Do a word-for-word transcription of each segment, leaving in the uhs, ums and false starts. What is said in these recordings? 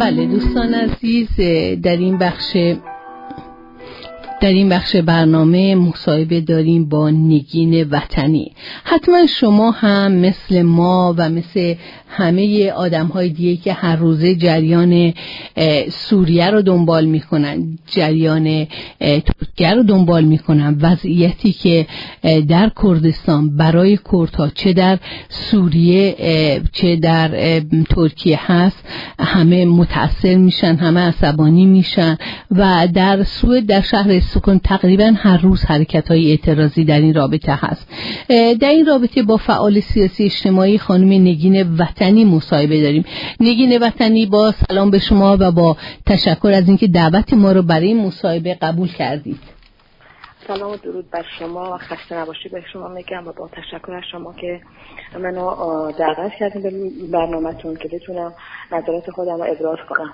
بله دوستان عزیز، در این بخش در این بخش برنامه مصاحبه داریم با نگین وطنی. حتما شما هم مثل ما و مثل همه آدم‌های دیگه که هر روزه جریان سوریه رو دنبال می‌کنن، جریان ترکیه رو دنبال می‌کنن، وضعیتی که در کردستان برای کردها چه در سوریه چه در ترکیه هست، همه متأثر میشن، همه عصبانی میشن و در سوئد در شهر سکون تقریبا هر روز حرکت‌های اعتراضی در این رابطه هست. در این رابطه با فعال سیاسی اجتماعی خانم نگین وطنی مصاحبه داریم. نگین وطنی، با سلام به شما و با تشکر از اینکه دعوت ما رو برای این مصاحبه قبول کردید. سلام و درود بر شما و خسته نباشید به شما میگم و با تشکر از شما که منو دعوت کردین به برنامه‌تون که بتونم نظرات خودم رو ابراز کنم.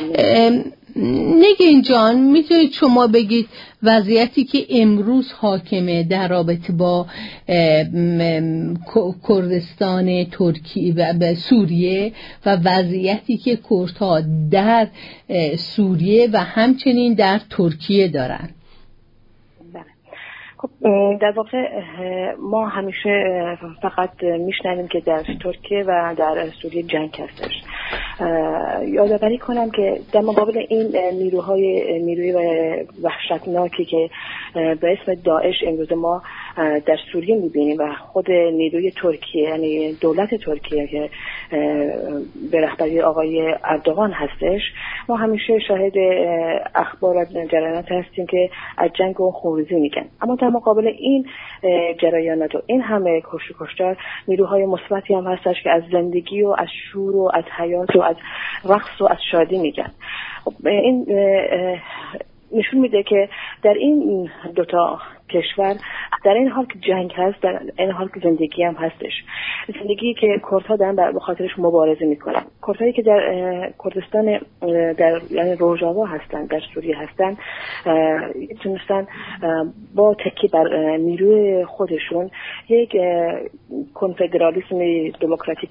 نگین جان، میتونید شما بگید وضعیتی که امروز حاکمه در رابطه با کردستان ترکیه و سوریه و وضعیتی که کردها در سوریه و همچنین در ترکیه دارن؟ خب در واقع ما همیشه فقط میشنویم که در ترکیه و در سوریه جنگ هستش. یادآوری کنم که در مقابل این نیروهای نیروی وحشتناکی که به اسم داعش امروز ما در سوریه میبینیم و خود نیروی ترکیه، یعنی دولت ترکیه که به رهبری آقای اردوغان هستش، ما همیشه شاهد اخبار و جریانات هستیم که از جنگ و خونریزی میگن. اما در مقابل این جریانات و این همه کشت و کشتار نیروهای مثبتی هم هستش که از زندگی و از شور و از حیات و از رقص و از شادی میگن. این نشون میده که در این دوتا کشور در این حال که جنگ هست، در این حال که زندگی هم هستش، زندگی که کردها دارن به خاطرش مبارزه میکنن. کردهایی که در کردستان در یعنی روژاوا هستن، در سوریه هستن، تونستن با تکی بر نیروی خودشون یک کنفدرالیسم دموکراتیک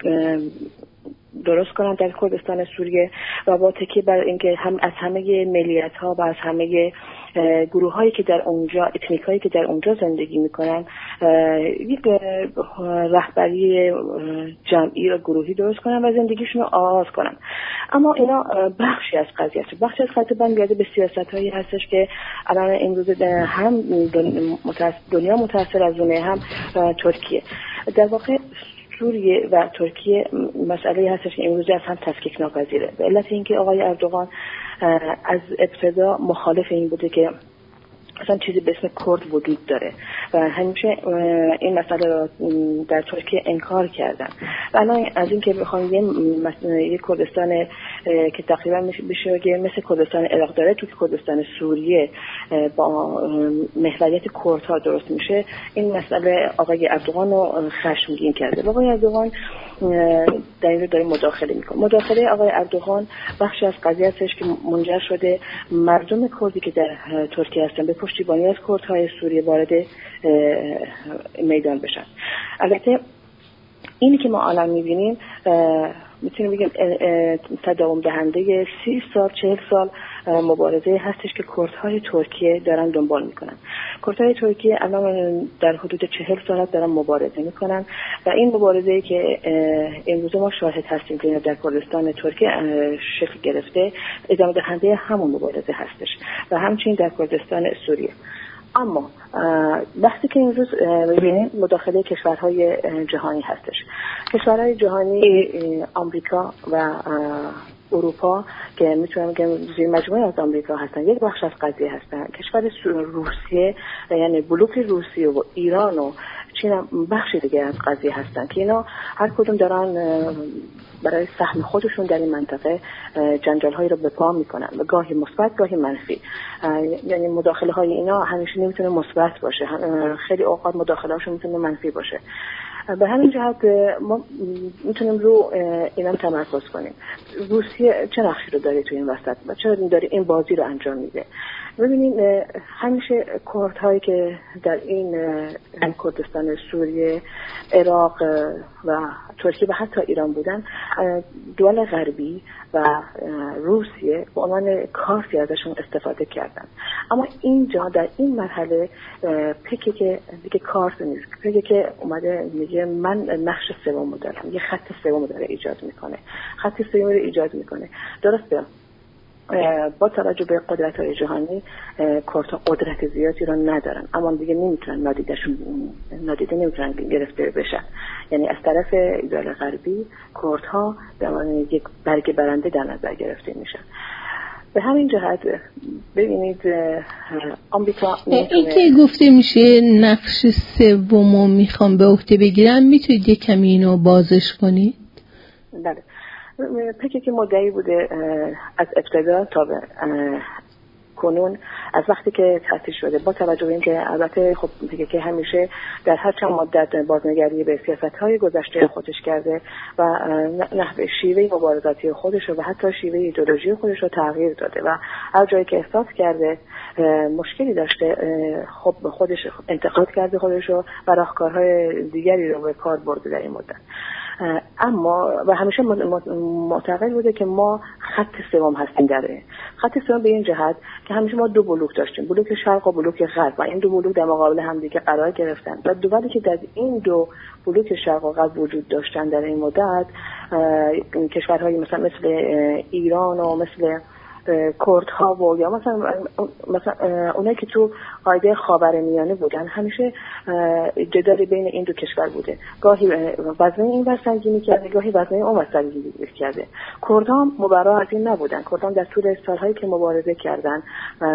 درست کنن در کردستان سوریه و با تکی بر اینکه هم از همه ملیت ها و از همه گروه هایی که در اونجا، اتنیک هایی که در اونجا زندگی میکنن، یک رهبری جمعی و گروهی درست کنن و زندگیشون رو آغاز کنن. اما اینا بخشی از قضیه است. بخشی از قضیه برمیگرده به سیاست هایی هستش که الان امروز هم دنیا متاثر از اونه، هم ترکیه. در واقع سوریه و ترکیه مسئله هستش که امروز از هم تفکیک ناپذیره، به علت اینکه آقای اردوغان از ابتدا مخالف این بوده که اصلا چیزی به اسم کرد وجود داره و همیشه این مسئله رو در ترکیه انکار کردن. و الان از این که بخوام یه, یه کردستان که تقریبا بشه که مثل کردستان عراق داره تو کردستان سوریه با محوریت کردها درست میشه، این مسئله آقای اردوغان رو خشمگین کرده. آقای اردوغان در این رو داره مداخله میکنه. مداخله آقای اردوغان بخشی از قضیه هستش که منجر شده مردم کردی که در ترکیه هستن به پشتیبانی از کردهای سوریه وارد میدان بشن. البته اینی که ما الان میبینیم میتونیم بگیم تداوم دهنده سی سال چهل سال مبارزه هستش که کردهای ترکیه دارن دنبال میکنن. کردهای ترکیه الان در حدود چهل سال دارن مبارزه میکنن و این مبارزه‌ای که امروز ما شاهد هستیم که در کردستان ترکیه شکل گرفته ادامه دهنده همون مبارزه هستش و همچنین در کردستان سوریه. اما وقتی که امروز می‌بینیم مداخله کشورهای جهانی هستش، کشورهای جهانی آمریکا و اروپا که میتونم بگم زیر مجموعه از آمریکا هستن، یک بخش از قضیه هستن. کشور روسیه یعنی بلوک روسیه و ایران و چین هم بخشی دیگه از قضیه هستن که اینا هر کدوم دارن برای سهم خودشون در این منطقه جنجال هایی رو به پا میکنن و گاهی مثبت گاهی منفی. یعنی مداخله های اینا همیشه نمیتونه مثبت باشه، خیلی اوقات مداخله هاشون میتونه منفی باشه. به همین جهت ما میتونیم رو اینم تمرکز کنیم. روسیه چه نقشی رو داره تو این وسط و چرا داره این بازی رو انجام میده؟ ببینید همیشه کردهایی که در این کردستان سوریه، عراق و ترکیه و حتی ایران بودن، دول غربی و روسیه به عنوان کارتی ازشون استفاده کردن. اما اینجا در این مرحله پکی که دیگه کارت نیست، پکی که اومده میگه من نقش سوم دارم، یه خط سوم داره ایجاد میکنه، خط سوم رو ایجاد میکنه. درسته با توجه به قدرت‌های جهانی کردها قدرت زیادی رو ندارن، اما دیگه نمیتونن نادیدشون نادیده نمیتونن گرفته بشن. یعنی از طرف دول غربی کردها به عنوان یک برگ برنده در نظر گرفته میشن. به همین جهت ببینید آمریکا این که گفته میشه نقش سومو میخوام به عهده بگیرم، میتونید یک کمی اینو بازش کنید؟ بله. پکی که مدعی بوده از ابتدا تا به کنون، از وقتی که تأسیس شده، با توجه به اینکه البته خب پکی که همیشه در هر چند مدت بازنگری به سیاست‌های گذشته خودش کرده و نحوه شیوه مبارزاتی خودش و حتی شیوه ایدئولوژی خودش رو تغییر داده و هر جایی که احساس کرده مشکلی داشته خب خودش انتقاد کرده خودش رو و راهکارهای دیگری رو به کار برده در این مدت. اما و همیشه معتقد بوده که ما خط سوم هستیم داره. خط سوم به این جهت که همیشه ما دو بلوک داشتیم، بلوک شرق و بلوک غرب، و این دو بلوک در مقابل هم دیگه قرار گرفتن و دولی که در این دو بلوک شرق و غرب وجود داشتن در این مدت کشورهایی مثلا مثل ایران و مثل کردها و یا مثلا مثلا اونایی که تو قاعده خاورمیانه بودن، همیشه جدال بین این دو کشور بوده. گاهی وزنه این ور سنگینی کرده، گاهی وزنه اون ور سنگینی کرده. کردها مبرا از این نبودن. کردها در طول سالهایی که مبارزه کردن،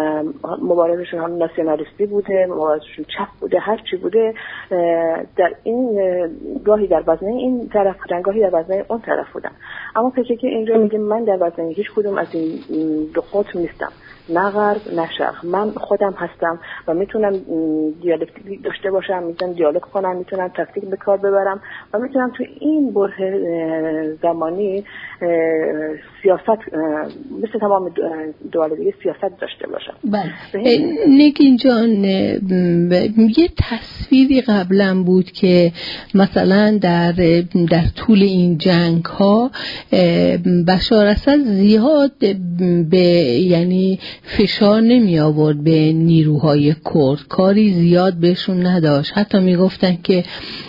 مبارزشون هم ناسیونالیستی بوده، مبارزشون چپ بوده، هر چی بوده، در این گاهی در وزنه این طرف بودن، گاهی در وزنه اون طرف بودن. اما پکی که اینجا میگه من در وزنه هیچ کدوم از این دو قطب نیستم، نه غرب نه شرق، من خودم هستم و میتونم دیالکتیک داشته باشم، میتونم دیالوگ کنم، میتونم تاکتیک به کار ببرم و میتونم تو این بره زمانی سیاست مثل تمام دول دیگه سیاست داشته باشم. بله. نگین جان، یه تصویری قبلا بود که مثلا در در طول این جنگ ها بشار اسد زیاد به یعنی فشار نمی آورد به نیروهای کرد، کاری زیاد بهشون نداشت. حتی می گفتن که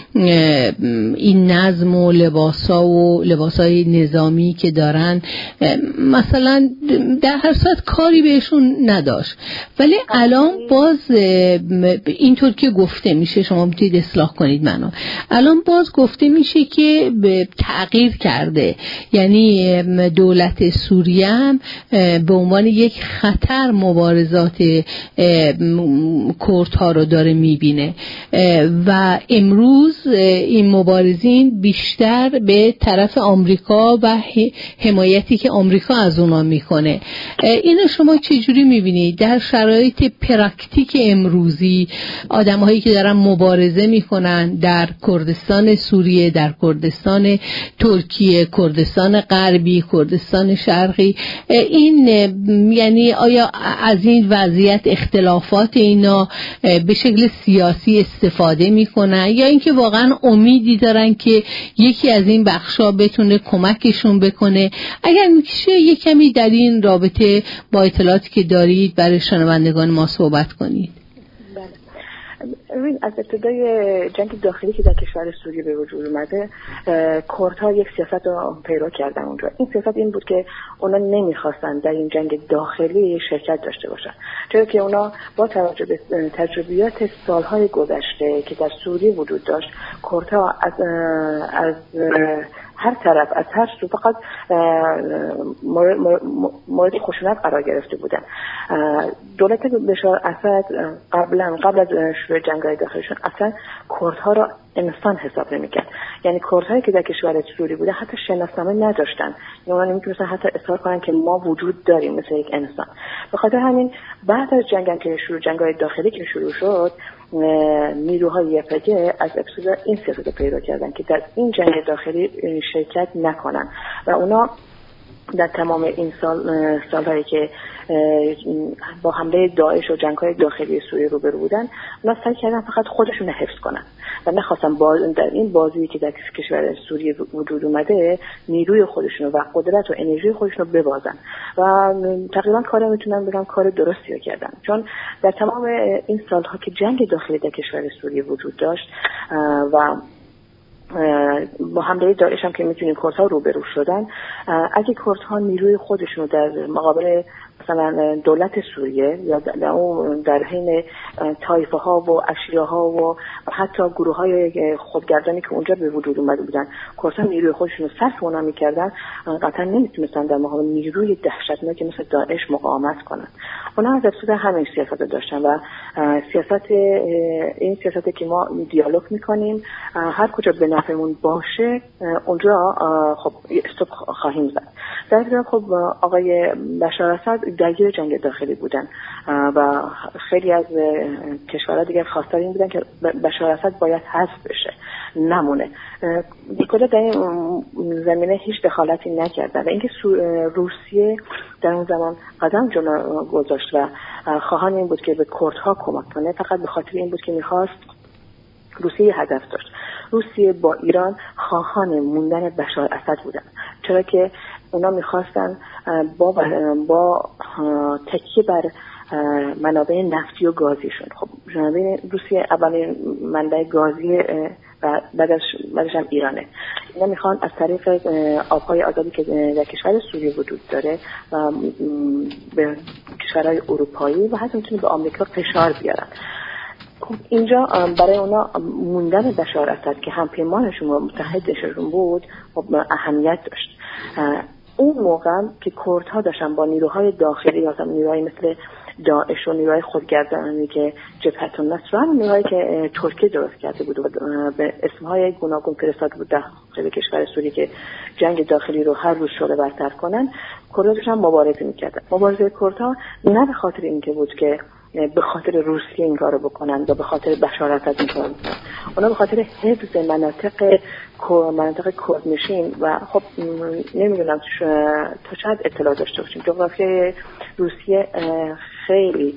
این نظم و لباسا و لباسای نظامی که دارن مثلا در هر صورت کاری بهشون نداشت. ولی الان باز اینطور که گفته میشه، شما میتونید اصلاح کنید منو، الان باز گفته میشه که تغییر کرده. یعنی دولت سوریه هم به عنوان یک خطر مبارزات کردها رو داره میبینه و امروز این مبارزین بیشتر به طرف آمریکا و حمایتی که آمریکا از اونا میکنه. اینو شما چجوری میبینید در شرایط پرکتیک امروزی؟ آدم‌هایی که دارن مبارزه میکنن در کردستان سوریه، در کردستان ترکیه، کردستان غربی، کردستان شرقی، این یعنی آیا از این وضعیت اختلافات اینا به شکل سیاسی استفاده میکنن یا اینکه واقعا امیدی دارن که یکی از این بخشا بتونه کمکشون بکنه؟ اگر میشه یک کمی در این رابطه با اطلاعاتی که دارید برای شنوندگان ما صحبت کنید. ببین، از ابتدای جنگ داخلی که در کشور سوریه به وجود اومده، کردها یک سیاست رو پیرو کردن اونجا. این سیاست این بود که اونا نمیخواستن در این جنگ داخلی شرکت داشته باشن، چرا که اونا با توجه به تجربیات سالهای گذشته که در سوریه وجود داشت، کردها از از هر طرف از هر سو فقط مورد خشونت قرار گرفته بودن. دولت بشار اسد قبلا قبل از شروع جنگ‌های داخلیشون اصلا کردها را انسان حساب نمی‌کرد. یعنی کردهایی که در کشور سوریه بودن حتی شناسنامه نداشتن، یعنی اونا نمی‌تونستن حتی اصرار کنن که ما وجود داریم مثل یک انسان. به خاطر همین بعد از جنگ که شروع جنگ‌های داخلی که شروع شد، نیروهای یپگه از ابتدا این سیاست پیدا کردن که در این جنگ داخلی شرکت نکنن و اونا در تمام این سال سالهایی که با حمله داعش و جنگ‌های داخلی سوریه روبرو بودن، اونا سعی کردن فقط خودشون حفظ کنن و نخواستن باز در این بازی که در کشور سوریه وجود اومده نیروی خودشون و قدرت و انرژی خودشون رو ببازن و تقریبا کار میتونن بگم کار درستی رو کردن، چون در تمام این سالها که جنگ داخلی در کشور سوریه وجود داشت و با حمله داعش هم که میتونیم کردها روبرو شدن، اگه کردها نیروی خودشون در مقابل مثلا دولت سوریه یا در اون در حین طایفه ها و اشیاء ها و حتی گروه های خودگردانی که اونجا به وجود اومده بودن، کردها نیروی خودشون رو صرف اونا میکردن، قطعا نمیتونستن در مقابل نیروی دهشتناکی مثل داعش مقاومت کنن. اونا از ابتدا همین سیاست داشتن و سیاست این سیاستی که ما دیالوگ میکنیم هر کجا به نفعمون باشه اونجا خب استوب خواهیم زد. در ابتدا خب آقای بشار اسد درگیر جنگ داخلی بودن و خیلی از کشورها دیگر خواستار این بودن که بشار اسد باید حذف بشه، نمونه. دیگه در این زمینه هیچ دخالتی نکردن و اینکه روسیه در اون زمان قدم جلو گذاشت و خواهان این بود که به کردها کمک کنه فقط به خاطر این بود که میخواست، روسیه هدف داشت. روسیه با ایران خواهان موندن بشار اسد بودن، چرا که اونا میخواستن با با تکیه بر منابع نفتی و گازیشون، خب روسیه اولین منبع گازی و بعدش بعدش هم ایرانه، اینا میخوان از طریق آبهای آزادی که در کشور سوریه وجود داره و به کشورهای اروپایی و حتی میتونه به آمریکا فشار بیارن. اینجا برای اونا موندن بشار اسد که هم پیمانشون و متحدشون بود خب اهمیت داشت. اون موقع که کردها داشتن با نیروهای داخلی یا نیروهای مثل داعش و نیروهای خودگردانی که جبهت النصر و نیروهایی که ترکیه درست کرده بود و به اسمهای گوناگون فرستاده بود داخل کشور سوریه که جنگ داخلی رو هر روز شعله ورتر کنن، کردها داشتن مبارزه میکردن. مبارزه کردها نه به خاطر اینکه بود که به خاطر روسیه این کارو بکنن یا به خاطر بشار اسد این کارو بکنن، اونا به خاطر حفظ مناطق مناطق کردنشین و خب نمیدونم تا شاید اطلاع داشته باشیم جغرافیای روسیه خیلی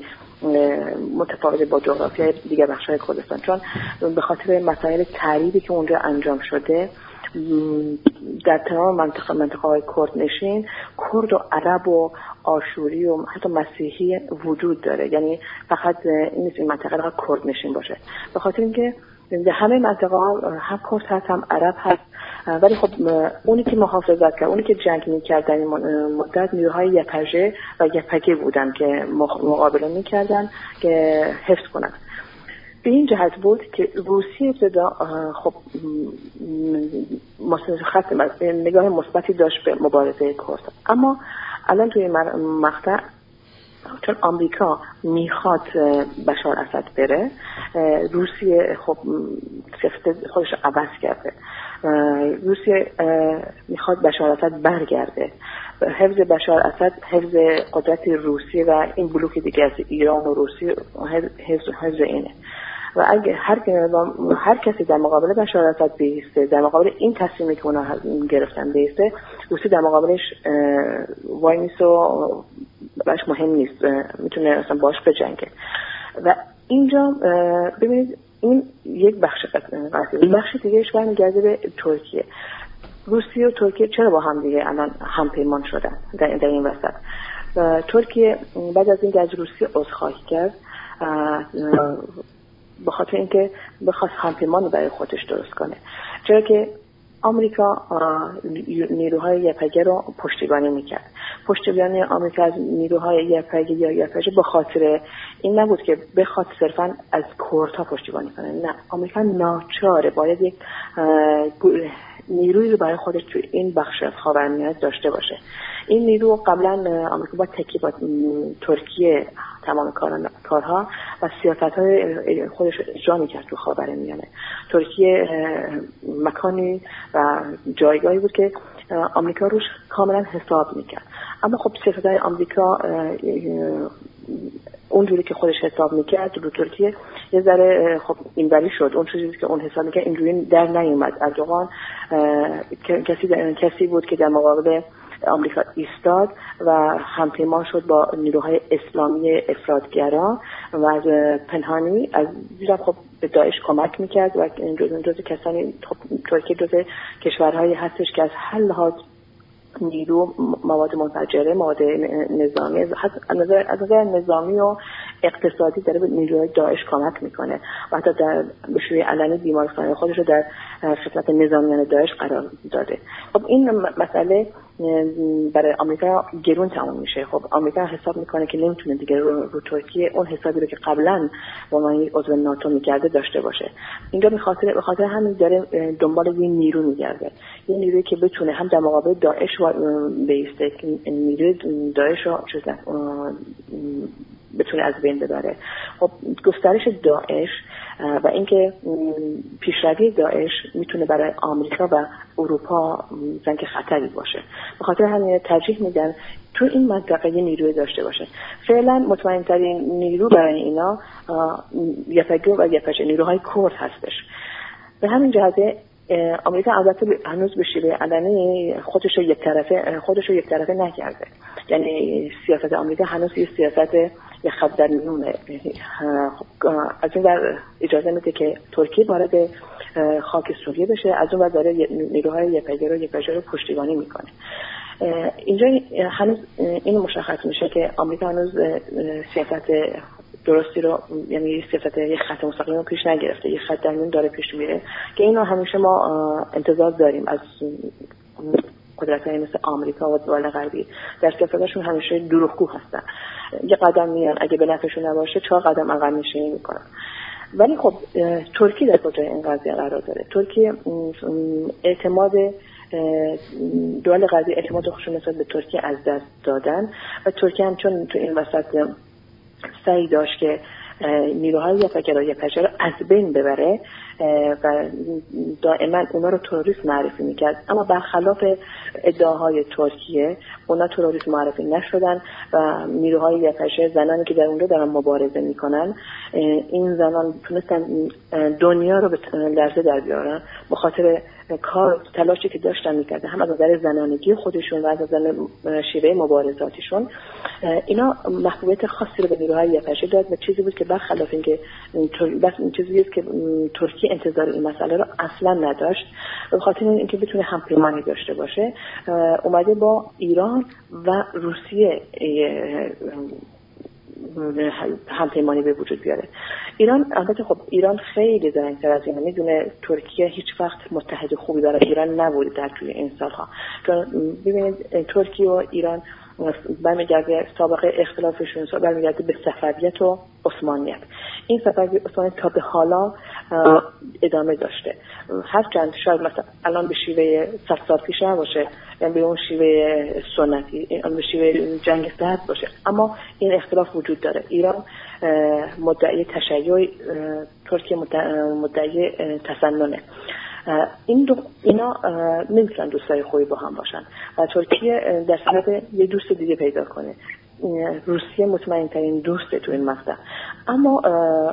متفاوت با جغرافیای دیگر بخش‌های کردستان، چون به خاطر مسائل تعریبی که اونجا انجام شده در تمام منطقه منطقه های کردنشین کرد و عرب و آشوری و حتی مسیحی وجود داره، یعنی فقط این نیست این منطقه را کردنشین باشه، به خاطر اینکه در همه منطقه ها هم کرد هست هم عرب هست، ولی خب اونی که محافظت کرد، اونی که جنگ می‌کرد در این مدت نیروهای یپژ و یپگه بودن که مقابله می‌کردن که حفظ کنن. به این جهت بود که روسیه ابتدا خب خط نگاه مثبتی داشت به مبارزه کرد، اما الان توی مقطع چون آمریکا میخواد بشار اسد بره، روسیه خب سیاست خودش عوض کرده، روسیه میخواد بشار اسد برگرده. حفظ بشار اسد حفظ قدرت روسیه و این بلوک دیگه از ایران و روسیه حفظ حفظ اینه و اگه هر هر کسی در مقابل بشار اسد بیسته، در مقابل این تصمیمی که اونا گرفتن بیسته، روسیه در مقابلش وای نیست و باش مهم نیست، میتونه اصلا باش بجنگه. و اینجا ببینید این یک بخش قضیه، بخش دیگهش برمیگرده به ترکیه. روسیه و ترکیه چرا با هم دیگه الان همپیمان شدن در, در این وسط؟ ترکیه بعد از اینکه از روسیه عذرخواهی کرد به خاطر اینکه بخواست همپیمان برای خودش درست کنه، چرا که آمریکا نیروهای یپگه رو پشتیبانی میکرد. پشتیبانی آمریکا از نیروهای یپگه یا یپگه به خاطر این نبود که بخواد صرفا از کردها پشتیبانی کنه، نه، آمریکا ناچاره باید یک نیروی رو برای خودش توی این بخش از خاورمیانه داشته باشه. این نیرو قبلا آمریکا با تکیه با ترکیه تمام کارها و سیاست‌های خودش اجرا می‌کرد تو خاورمیانه. ترکیه مکانی و جایگاهی بود که آمریکا روش کاملا حساب می‌کرد، اما خب سیاست‌های آمریکا اونجوری که خودش حساب می‌کرد رو ترکیه یه ذره خب اینوری شد. اون چیزی که اون حساب می‌کرد اینجوری در نیومد. اردوغان کسی کسی بود که در مقابل آمریکا ایستاد و همپیمان شد با نیروهای اسلامی افراطگرا و از پنهانی از دیدم خب به داعش کمک میکرد و جزء کسانی خب ترکیه جزء کشورهایی هستش که از هر لحاظ نیرو، مواد منفجره، مواد نظامی، از نظر نظامی و اقتصادی داره به نیروهای داعش کمک میکنه و حتی در به شیوه علنی بیمارستان خودش رو در خدمت نظامیان داعش قرار داده. خب این مسئله برای آمریکا گرون تموم میشه. خب آمریکا حساب میکنه که نمیتونه دیگه رو, رو ترکیه اون حسابی رو که قبلا با من عضو ناتو میکرده داشته باشه. اینجا به خاطر به خاطر همین داره دنبال یه نیرو میگرده، یه نیرویی که بتونه هم در مقابل داعش بیسته، نیروی داعش رو بتونه از بین ببره. خب گسترش داعش و اینکه پیشروی داعش میتونه برای آمریکا و اروپا زنگ خطری باشه. به خاطر همین ترجیح میدن تو این منطقه یه نیروی داشته باشه. فعلا مطمئن ترین نیرو برای اینا یپگو و یپچ نیروهای کرد هستش. به همین جهت آمریکا البته هنوز به شیوه علنی خودش رو یک طرفه خودش رو یک طرفه نکرده. یعنی سیاست آمریکا هنوز یه سیاست یک خط در میونه. از این ور اجازه میده که ترکیه وارد خاک سوریه بشه، از اون ور داره نیروهای یپگو رو یپچ رو پشتیبانی میکنه. اینجا هنوز این مشخص میشه که آمریکا هنوز سیاست درستی رو، یعنی سیاست یک خط مستقیم رو پیش نگرفته، یک خط در میون داره پیش میره که اینو همیشه ما انتظار داریم از قدرت‌های مثل آمریکا و دول غربی. در سیاستشون همیشه دروغگو هستن، یه قدم میان اگه به نفعشون نباشه چهار قدم عقب نشینی میکنن. ولی خب ترکیه در کجای این قضیه قرار داره؟ ترکیه اعتماد دول غربی اعتماد خودشون نسبت به ترکیه از دست دادن و ترکیه هم چون تو این وسط سعی داشت که نیروهای یپگو یپچ رو از بین ببره و دائما اونا رو تروریست معرفی میکرد، اما برخلاف ادعاهای ترکیه اونا تروریست معرفی نشدن و نیروهای یپچ، زنانی که در اونجا دارن مبارزه میکنن، این زنان تونستن دنیا رو به لرزه در بیارن به خاطر کار تلاشی که داشتن میکردن، هم از نظر زنانگی خودشون و از نظر شیوه مبارزاتشون. اینا محبوبیت خاصی رو به نیروهای یپچ داد و چیزی بود که برخلاف اینکه بس این چیزی است که ترکیه انتظار این مسئله رو اصلا نداشت، به خاطر اینکه بتونه همپیمانی داشته باشه اومده با ایران و روسیه همپیمانی به وجود بیاره. ایران البته خب ایران خیلی زرنگ‌تر از اینه، میدونه ترکیه هیچ وقت متحد خوبی برای ایران نبوده در طول این سالها. چون ببینید ترکیه و ایران برمیگرده سابقه اختلافشون برمیگرده به صفویت و عثمانیت. این صفوی عثمانیت تا به حالا ادامه داشته، هرچند شاید مثلا الان به شیوه صد سال پیش نباشه، یعنی به اون شیوه سنتی، به شیوه جنگ سرد باشه، اما این اختلاف وجود داره. ایران مدعی تشیع، ترکیه مدعی تسننه. این دو اینا نمیتونن دوستای خوبی با هم باشن و ترکیه در صورت یه دوست دیگه پیدا کنه. روسیه مطمئن ترین دوسته تو این مقطع، اما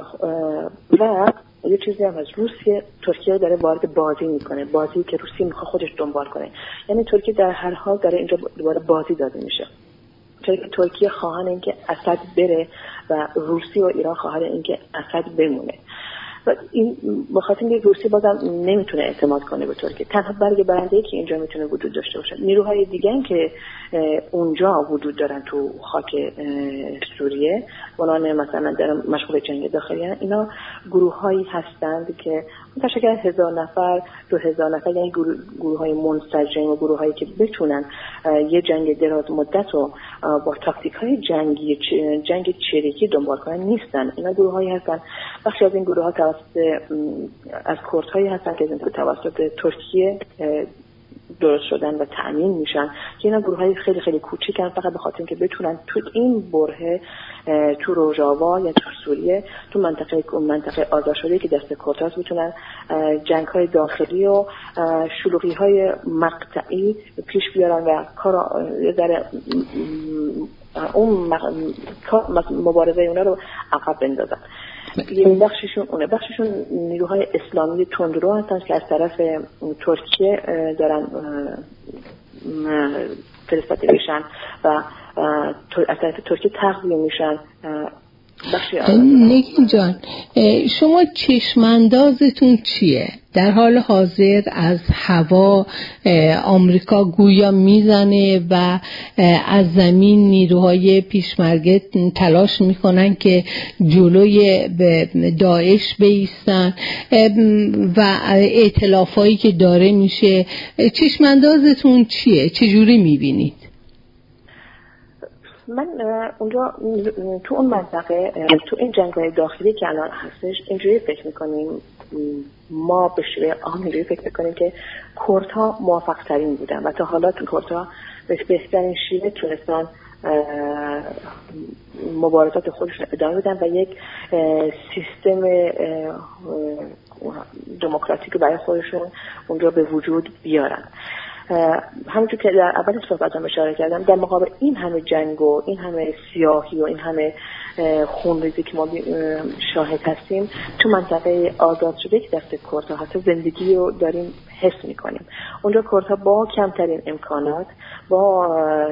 و یه چیزی هم از روسیه ترکیه داره وارد بازی میکنه، بازی که روسیه میخواد خودش دنبال کنه. یعنی ترکیه در هر حال داره اینجا دوباره بازی داده میشه، چون که ترکیه خواهان این که اسد بره و روسیه و ایران خواهان این که اسد بمونه. و این بخاطر اینکه روسیه بازم نمیتونه اعتماد کنه به ترکیه. تنها برگ برنده‌ای که اینجا میتونه وجود داشته باشه نیروهای دیگه هم که اونجا وجود دارن تو خاک سوریه، اونان مثلا در مشغول جنگ داخلی هستند. اینا گروه‌هایی هستند که متشکل از هزار نفر دو هزار نفر، یعنی گروه‌های منسجم و گروه‌هایی که بتونن یه جنگ دراز مدت رو با تاکتیک‌های جنگی جنگ چریکی دنبال کنن نیستن. اینا گروه‌هایی هستن، بخشی از این گروه‌ها توسط از کردهایی هستن که توسط ترکیه درست شدن و تأمین میشن که اینا گروه‌های خیلی خیلی کوچیکن، فقط به خاطر اینکه بتونن تو این بره تو روژاوا یا تو سوریه تو منطقه منطقه آزاد شده که دست کردهاست بتونن جنگ‌های داخلی و شلوغی‌های مقطعی پیش بیارن و کار در اون مبارزه اونا رو عقب بندازن. یه بخششون اونه بخششون نیروهای اسلامی تندرو هستن که از طرف ترکیه دارن فرستاده میشن و از طرف ترکیه تغذیه میشن. نگین جان، شما چشماندازتون چیه؟ در حال حاضر از هوا آمریکا گویا میزنه و از زمین نیروهای پیشمرگه تلاش میکنن که جلوی داعش بایستن و ائتلافایی که داره میشه. چشماندازتون چیه؟ چجوری میبینید؟ من اونجا تو اون منطقه تو این جنگ‌های داخلی که الان هستش اینجوری فکر میکنیم، ما به شیوه عام اینجوری فکر میکنیم که کردها موفق ترین بودن و تا حالا تو کردها به بهترین شیوه تونستن مبارزات خودشون ادامه بدن و یک سیستم دموکراتیک برای خودشون اونجا به وجود بیارن. همونجور که در اول صحبتم اشاره کردم، در مقابل این همه جنگ و این همه سیاهی و این همه خونریزی که ما شاهد هستیم تو منطقه آزاد شده که دست کردها هست، زندگی رو داریم حس میکنیم. اونجا کردها با کمترین امکانات، با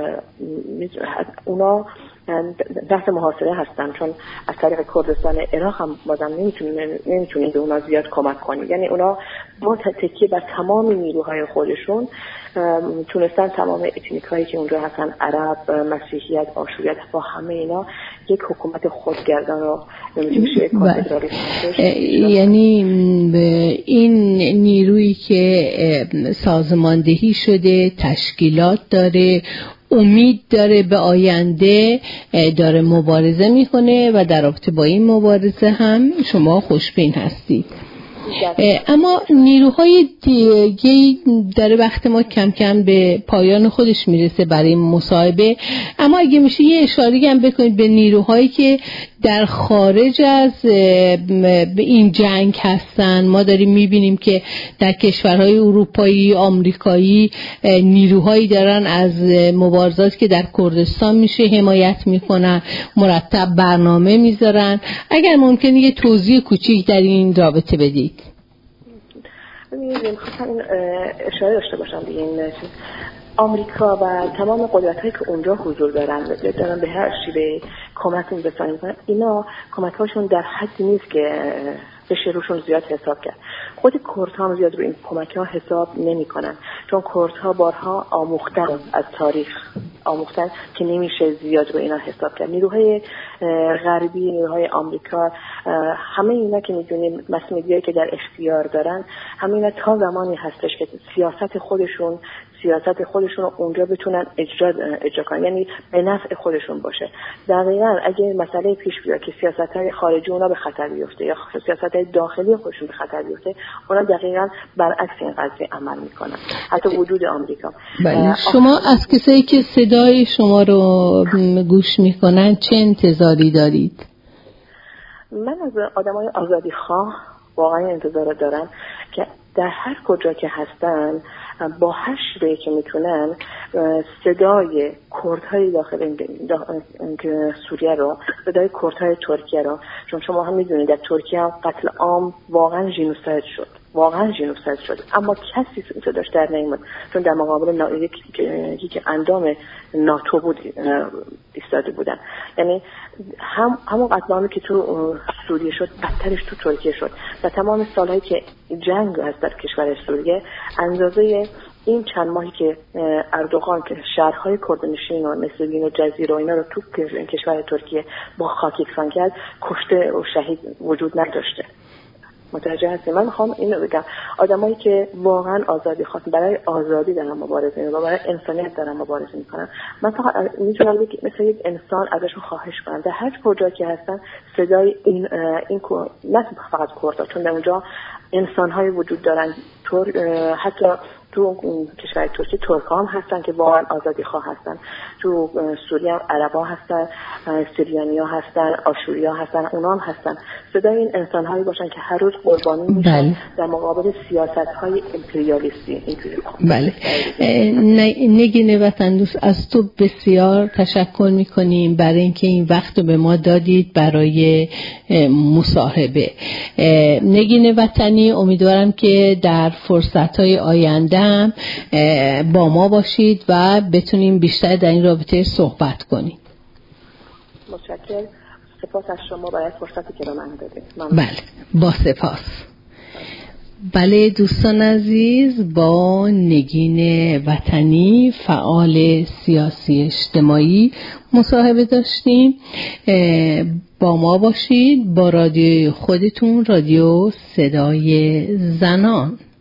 اونا تحت محاصره هستن، چون از طریق کردستان عراق هم بازم نمیتونید نمیتونید به اونا زیاد کمک کنید. یعنی اونا با تکیه بر تمام نیروهای خودشون تونستن تمام اتنیک هایی که اونجا هستن، عرب، مسیحیت، آشوریت، با همه اینا یک حکومت خودگردان رو نمیشه کنترل. یعنی این نیرویی که سازماندهی شده، تشکیلات داره، امید داره به آینده، داره مبارزه میکنه و در رابطه با این مبارزه هم شما خوشبین هستید. اما نیروهای دیگه داره وقت ما کم کم به پایان خودش میرسه برای مصاحبه، اما اگه میشه یه اشاره هم بکنید به نیروهایی که در خارج از این جنگ هستن. ما داریم میبینیم که در کشورهای اروپایی، آمریکایی نیروهایی دارن از مبارزات که در کردستان میشه حمایت میکنن، مرتب برنامه میذارن. اگر ممکنه یه توضیح کوچیک در این رابطه بدید. میخواستم این اشاره داشته باشم به این چیز. آمریکا و تمام قدرت‌هایی که اونجا حضور دارن و دارن به هر شیوه کمکون بسازن میکنن، اینا کمک‌هاشون در حدی نیست که بشه روشون زیاد حساب کرد. خود کردها هم زیاد رو این کمک‌ها حساب نمی‌کنن، چون کردها بارها آموختن از تاریخ، آموختن که نمیشه زیاد رو اینا حساب کرد. نیروهای غربی، نیروهای آمریکا، همه اینا که می‌دونیم مسئولیتی که در اختیار دارن، همه اینا تا زمانی هستش که سیاست خودشون سیاست خودشون رو اونجا بتونن اجرا اجرا کنن، یعنی به نفع خودشون باشه. دقیقاً اگه مسئله پیش بیاد که سیاست‌های خارجی اونا به خطر بیفته یا سیاست‌های داخلی خودشون به خطر بیفته، اونا دقیقاً برعکس این قضیه عمل میکنن، حتی وجود آمریکا. بله. شما از کسایی که صدای شما رو گوش میکنن چه انتظاری دارید؟ من از آدمای آزادیخواه واقعا انتظار دارم که در هر کجا که هستن با هر شیوهی که میتونن صدای کردهای داخل سوریه رو، صدای کردهای ترکیه رو، چون شما هم میدونید در ترکیه هم قتل عام واقعا ژنوساید شد، واقعا ژنوساید شد، اما کسی صداش در نمیاد، چون در مقابل یکی که اندام ناتو بود ایستاده بودن. یعنی هم همون قتل عامی که تو سوریه شد بدترش تو ترکیه شد و تمام سالهایی که جنگ هست در کشور سوریه، اندازه این چند ماهی که اردوغان که شهرهای کردنشین و نصرالدین و جزیره و اینا رو تو کشور ترکیه با خاک یکسان کرد، کشته و شهید وجود نداشته. متوجه هستیم؟ من میخوام اینو بگم، آدمایی که واقعا آزادی خواستن، برای آزادی دارن مبارزه میکنن، برای انسانیت دارن مبارزه میکنن، من فقط میتونم بگم مثل یک انسان ازشون خواهش کنم در هر کجا که هستن صدای این این نه فقط کردها، چون در اونجا انسان‌های وجود دارن، طور حتی تو کشور ترکیه ترک‌ها هم هستن که واقعا آزادی خواه هستن، تو سوریه هم عرب‌ها هستن، سریانی‌ها هستن، آشوری‌ها هستن، اونا هم هستن. صدای این انسان‌هایی باشن که هر روز قربانی میشن بله. در مقابل سیاست‌های امپریالیستی. بله. نگین وطن دوست، از تو بسیار تشکر می‌کنیم برای اینکه این وقت رو به ما دادید برای مصاحبه. نگین وطنی، امیدوارم که در فرصت‌های آینده هم با ما باشید و بتونیم بیشتر در این رابطه صحبت کنیم. متشکرم. سپاس از شما برای فرصتی که به من دادید. بله، با سپاس. بله دوستان عزیز، با نگین وطنی فعال سیاسی اجتماعی مصاحبه داشتیم. با ما باشید با رادیو خودتون، رادیو صدای زنان.